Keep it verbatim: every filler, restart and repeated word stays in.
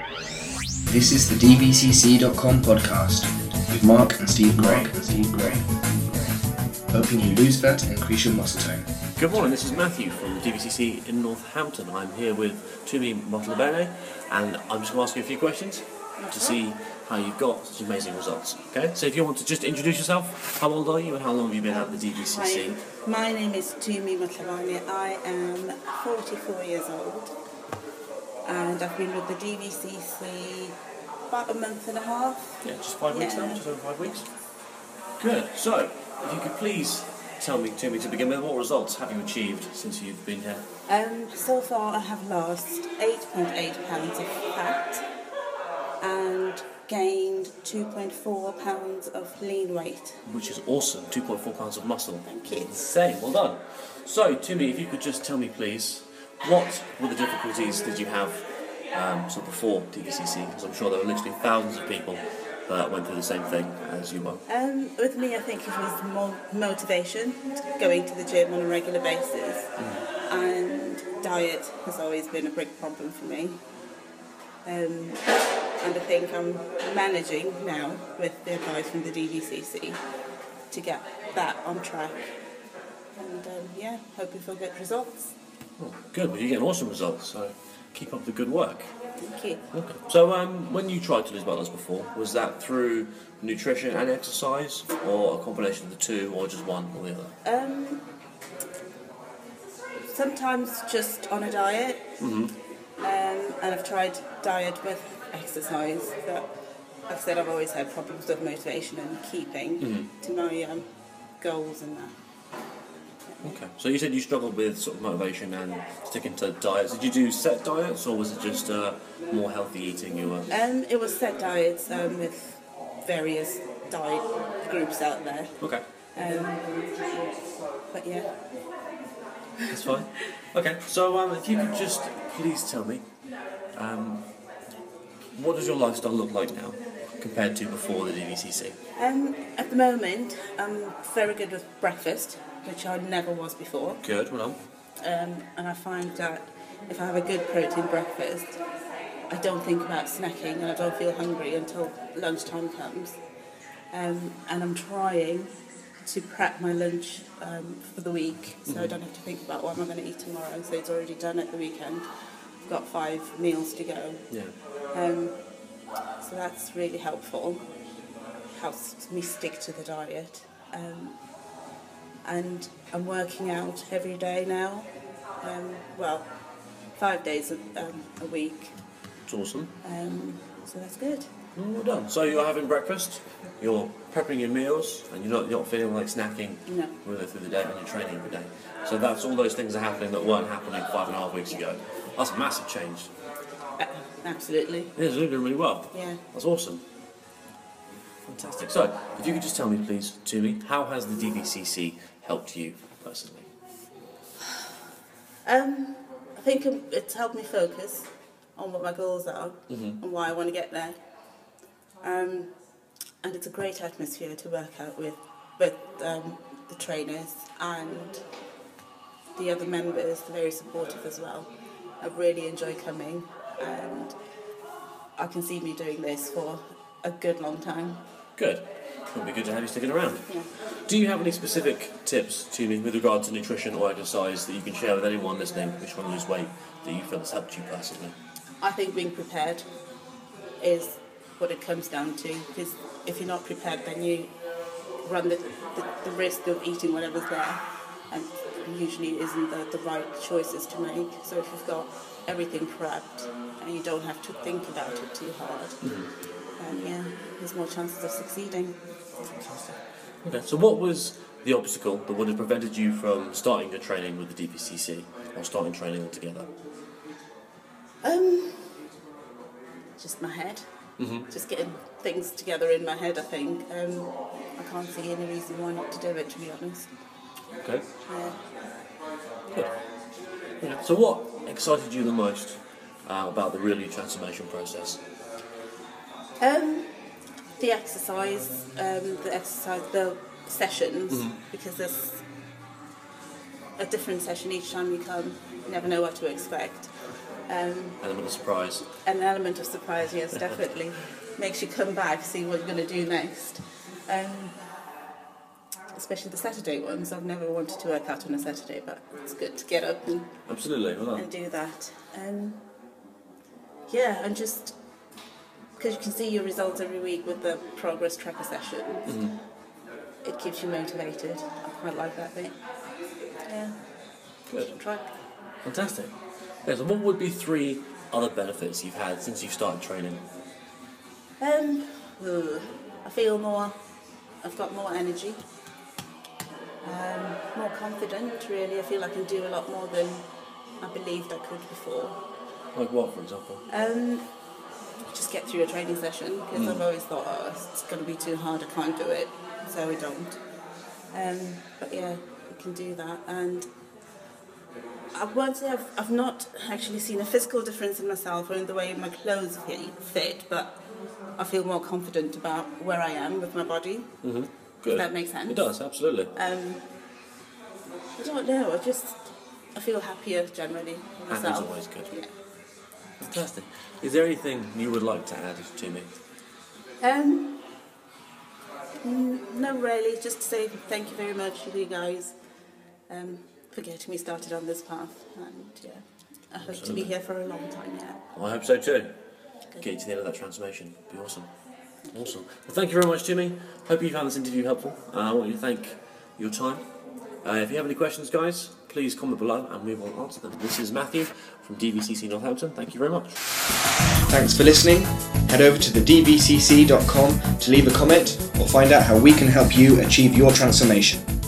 This is the D V C C dot com podcast with Mark and Steve Gray. and Steve Gray. Helping you lose fat and increase your muscle tone. Good morning, this is Matthew from D V C C in Northampton. I'm here with Tumi Motlabene and I'm just going to ask you a few questions to see how you've got such amazing results. Okay, so if you want to just introduce yourself, how old are you and how long have you been at the D V C C? Hi, my name is Tumi Motlabene. I am forty-four years old and I've been with the D V C C about a month and a half. Yeah, just five weeks Yeah. now, just over five weeks. Good, so if you could please tell me, Tumi, to begin with, what results have you achieved since you've been here? Um, so far I have lost eight point eight pounds of fat and gained two point four pounds of lean weight. Which is awesome, two point four pounds of muscle. Thank you. Insane, well done. So, Tumi, if you could just tell me, please, what were the difficulties that you have um, so before D V C C? Because I'm sure there were literally thousands of people that went through the same thing as you were. Um, with me I think it was more motivation, going to the gym on a regular basis, mm. and diet has always been a big problem for me. Um, and I think I'm managing now with the advice from the D V C C to get that on track, and um, yeah, hoping for good results. Oh, good, well you're getting awesome results, so keep up the good work. Thank you. Okay. So um, when you tried to lose weight loss before, was that through nutrition and exercise, or a combination of the two, or just one or the other? Um, sometimes just on a diet, Mm-hmm. um, and I've tried diet with exercise, but like I said, I've always had problems with motivation and keeping Mm-hmm. to my um, goals and that. Okay, so you said you struggled with sort of motivation and sticking to diets. Did you do set diets, or was it just uh, more healthy eating you were? Um, it was set diets um, with various diet groups out there. Okay, Um, but yeah. that's fine. Okay, so um, if you could just please tell me, um, what does your lifestyle look like now compared to before the D V C C? Um, at the moment, I'm very good with breakfast, which I never was before. Good, well done. Um, and I find that if I have a good protein breakfast, I don't think about snacking and I don't feel hungry until lunchtime comes. Um, and I'm trying to prep my lunch um, for the week, so mm-hmm. I don't have to think about what am I going to eat tomorrow, so it's already done at the weekend. I've got five meals to go. Yeah. Um, so that's really helpful. Helps me stick to the diet. Um, and I'm working out every day now. Um, well, five days a, um, a week. It's awesome. Um, so that's good. Well done. So you're having breakfast, you're prepping your meals, and you're not you're not feeling like snacking No. really through the day when you're training every day. So that's all those things are happening that weren't happening five and a half weeks ago. That's a massive change. Uh, absolutely. Yeah, it's doing really well. Yeah. That's awesome. Fantastic. So, if you could just tell me, please, Tumi, how has the D V C C helped you personally? Um, I think it's helped me focus on what my goals are Mm-hmm. and why I want to get there. Um, and it's a great atmosphere to work out with, with um, the trainers and the other members. They're very supportive as well. I really enjoy coming, and I can see me doing this for a good long time. Good. It'll be good to have you sticking around. Yeah. Do you have any specific tips, Tumi, with regard to nutrition or exercise that you can share with anyone listening who's trying to lose weight that you feel has helped you personally? I think being prepared is what it comes down to, because if you're not prepared, then you run the, the, the risk of eating whatever's there, and usually isn't the, the right choices to make. So if you've got everything prepped and you don't have to think about it too hard, mm-hmm. then yeah, there's more chances of succeeding. Fantastic. Okay, so what was the obstacle that would have prevented you from starting your training with the D V C C or starting training altogether? Um, just my head. Mm-hmm. Just getting things together in my head, I think. Um, I can't see any reason why not to do it, to be honest. Okay. Yeah. Good. Okay. So what excited you the most uh, about the Really transformation process? Um, the exercise, um, the exercise, the sessions, mm-hmm. because there's a different session each time you come. You never know what to expect. Um, Element of surprise. an element of surprise, yes, definitely. Makes you come back, see what you're going to do next. Um, especially the Saturday ones. I've never wanted to work out on a Saturday, but it's good to get up and, Absolutely, well done. and do that. Um, yeah, and just because you can see your results every week with the progress tracker sessions, Mm-hmm. it keeps you motivated. I quite like that bit. Yeah, Good. try. Fantastic. Okay, so what would be three other benefits you've had since you've started training? Um, ugh, I feel more, I've got more energy, um, more confident really. I feel I can do a lot more than I believed I could before. Like what, for example? Um, just get through a training session because I've always thought, oh, it's going to be too hard, I can't do it, so I don't. Um, but yeah, I can do that. And I won't say I've, I've not actually seen a physical difference in myself or in the way my clothes fit, but I feel more confident about where I am with my body. Mm-hmm. Good. If that makes sense. It does, absolutely. Um, I don't know, I just, I feel happier generally with Happy's myself. always good. Yeah. Fantastic. Is there anything you would like to add to me? Um, mm, no, really, just to say thank you very much to you guys um, for getting me started on this path. And yeah, I hope Absolutely. to be here for a long time, yeah. Well, I hope so too. Get you to the end of that transformation. Be awesome. Awesome. Well, thank you very much, Timmy. Hope you found this interview helpful. Uh, I want you to thank your time. Uh, if you have any questions, guys, please comment below and we will answer them. This is Matthew from D V C C Northampton. Thank you very much. Thanks for listening. Head over to the d v c c dot com to leave a comment or find out how we can help you achieve your transformation.